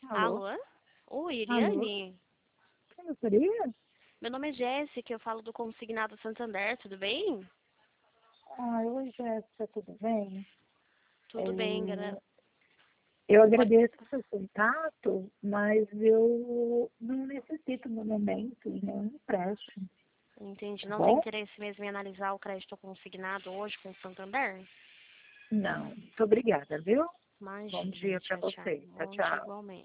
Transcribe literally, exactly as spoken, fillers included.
Alô? Alô? Oi, Alô? Eliane? Quem gostaria? Meu nome é Jéssica, eu falo do Consignado Santander, tudo bem? Ah, oi, Jéssica, tudo bem? É, Tudo bem, galera. eu Pode... agradeço o seu contato, mas eu não necessito no momento de nenhum empréstimo, Entendi. tá Não tem bom? interesse mesmo em analisar o crédito consignado hoje com o Santander? Não, muito obrigada, viu? Bom Imagina, dia para tchau, tchau. você. Tchau, Bom dia tchau. igualmente.